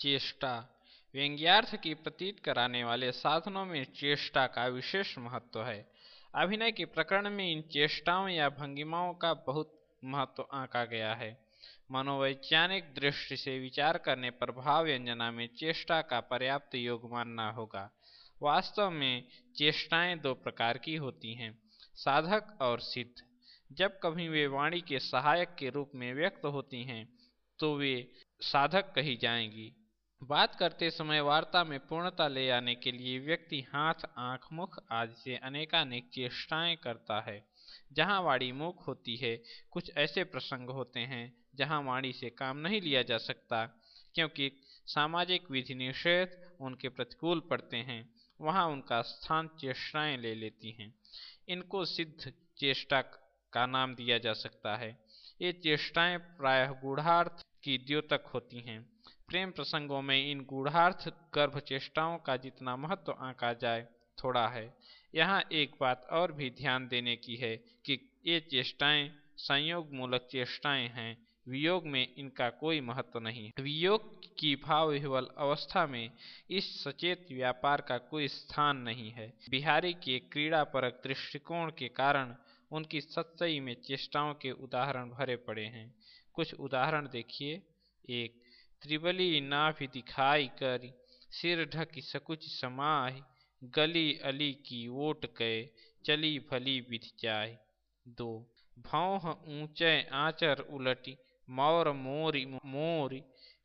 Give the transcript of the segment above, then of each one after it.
चेष्टा। व्यंग्यार्थ की प्रतीत कराने वाले साधनों में चेष्टा का विशेष महत्व है। अभिनय के प्रकरण में इन चेष्टाओं या भंगिमाओं का बहुत महत्व आंका गया है। मनोवैज्ञानिक दृष्टि से विचार करने पर भाव व्यंजना में चेष्टा का पर्याप्त योग मानना होगा। वास्तव में चेष्टाएं दो प्रकार की होती हैं, साधक और सिद्ध। जब कभी वे वाणी के सहायक के रूप में व्यक्त होती हैं तो वे साधक कही जाएंगी। बात करते समय वार्ता में पूर्णता ले आने के लिए व्यक्ति हाथ, आंख, मुख आदि से अनेकानेक चेष्टाएं करता है। जहाँ वाणी मूक होती है, कुछ ऐसे प्रसंग होते हैं जहाँ वाणी से काम नहीं लिया जा सकता क्योंकि सामाजिक विधि निषेध उनके प्रतिकूल पड़ते हैं, वहाँ उनका स्थान चेष्टाएं ले लेती हैं। इनको सिद्ध चेष्टा का नाम दिया जा सकता है। ये चेष्टाएं प्रायः गूढ़ार्थ की द्योतक होती हैं। प्रेम प्रसंगों में इन गूढ़ार्थ गर्भ चेष्टाओं का जितना महत्व आंका जाए थोड़ा है। यहाँ एक बात और भी ध्यान देने की है कि ये चेष्टाएं संयोग मूलक चेष्टाएं हैं, वियोग में इनका कोई महत्व नहीं है। वियोग की भाव विह्वल अवस्था में इस सचेत व्यापार का कोई स्थान नहीं है। बिहारी के क्रीड़ापरक दृष्टिकोण के कारण उनकी सत्सई में चेष्टाओं के उदाहरण भरे पड़े हैं। कुछ उदाहरण देखिए। एक, त्रिबली नाभि दिखाई कर सिर ढकी सकुच समाहि, गली अली की ओट कय चली भली विधि जाय। दो, भौह ऊंचे आचर उलटी मौर मोरी मोरी,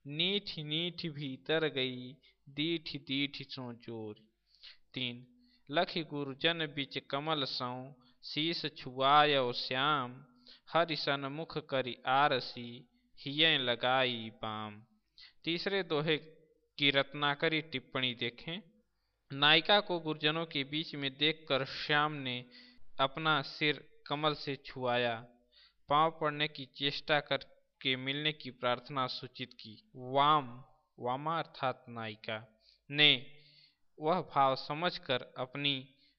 नीठ नीठ भीतर गई दीठ दीठ सो चोरी। तीन, लखि गुरुजन बिच कमल सौ शीस छुआयो श्याम, हरिसन मुख करि आरसी हिय लगाई बाम। तीसरे दोहे की रत्नाकरी टिप्पणी देखें। नायिका को गुरुजनों के बीच में देखकर श्याम ने अपना सिर कमल से छुआया, पांव पड़ने की चेष्टा करके मिलने की प्रार्थना सूचित की। वाम, वामा अर्थात नायिका ने वह भाव समझकर अपनी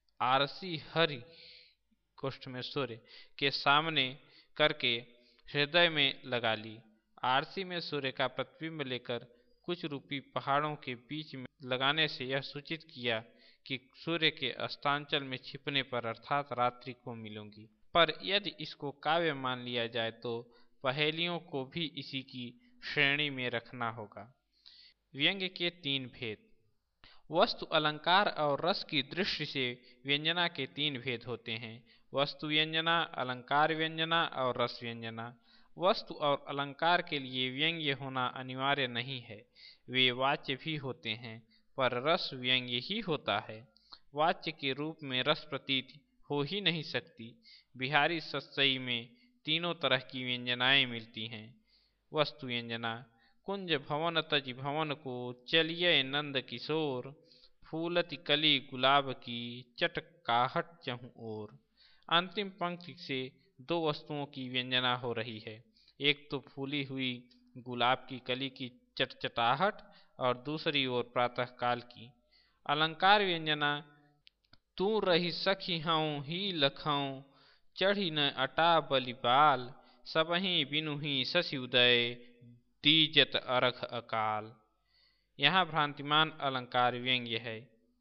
आरसी हरि कोष्ठ में सूर्य के सामने करके हृदय में लगा ली। आरसी में सूर्य का प्रतिबिंब लेकर कुछ रूपी पहाड़ों के बीच में लगाने से यह सूचित किया कि सूर्य के अस्तांचल में छिपने पर अर्थात रात्रि को मिलूंगी। पर यदि इसको काव्य मान लिया जाए तो पहेलियों को भी इसी की श्रेणी में रखना होगा। व्यंग्य के तीन भेद। वस्तु, अलंकार और रस की दृष्टि से व्यंजना के तीन भेद होते हैं, वस्तु व्यंजना, अलंकार व्यंजना और रस व्यंजना। वस्तु और अलंकार के लिए व्यंग्य होना अनिवार्य नहीं है, वे वाच्य भी होते हैं, पर रस व्यंग्य ही होता है। वाच्य के रूप में रस प्रतीत हो ही नहीं सकती। बिहारी सत्सई में तीनों तरह की व्यंजनाएं मिलती हैं। वस्तु व्यंजना, कुंज भवन तज भवन को चलिए नंद किशोर, फूलति कली गुलाब की चटकाहट चहु ओर। अंतिम पंक्ति से दो वस्तुओं की व्यंजना हो रही है, एक तो फूली हुई गुलाब की कली की चटचटाहट और दूसरी ओर प्रातः काल की। अलंकार व्यंजना, तू रही सखी हऊँ ही लखऊँ, चढ़ी न अटा बलिबाल, सबहि बिनुहि शशि उदय, दीजत अरघ अकाल। यहाँ भ्रांतिमान अलंकार व्यंग्य है।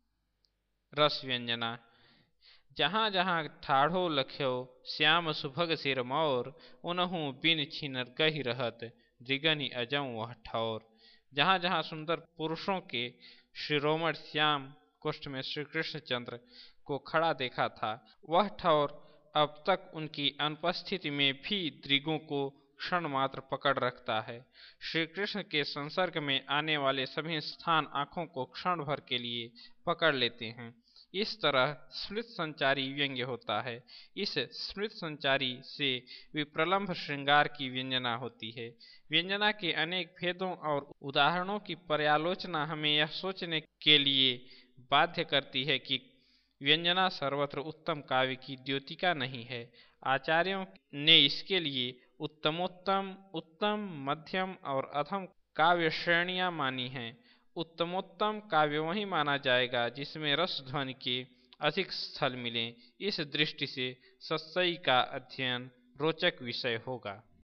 रस व्यंजना, जहाँ जहाँ ठाढ़ो लख्यो श्याम सुभग सिर मोर, उनहु बिन छिन गहि रहत द्रिगनि अजऊ वह ठौर। जहाँ जहाँ सुंदर पुरुषों के शिरोमणि श्याम कुष्ठ में श्री कृष्णचंद्र को खड़ा देखा था, वह ठौर अब तक उनकी अनुपस्थिति में भी द्रिगों को क्षण मात्र पकड़ रखता है। श्री कृष्ण के संसर्ग में आने वाले सभी स्थान आंखों को क्षण भर के लिए पकड़ लेते हैं। इस तरह स्मृत संचारी व्यंग्य होता है। इस स्मृत संचारी से विप्रलंभ श्रृंगार की व्यंजना होती है। व्यंजना के अनेक भेदों और उदाहरणों की पर्यालोचना हमें यह सोचने के लिए बाध्य करती है कि व्यंजना सर्वत्र उत्तम काव्य की द्योतिका नहीं है। आचार्यों ने इसके लिए उत्तमोत्तम, उत्तम, मध्यम और अधम काव्य श्रेणियां मानी हैं। उत्तमोत्तम काव्य वही माना जाएगा जिसमें रस ध्वनि के अधिक स्थल मिले। इस दृष्टि से सत्सई का अध्ययन रोचक विषय होगा।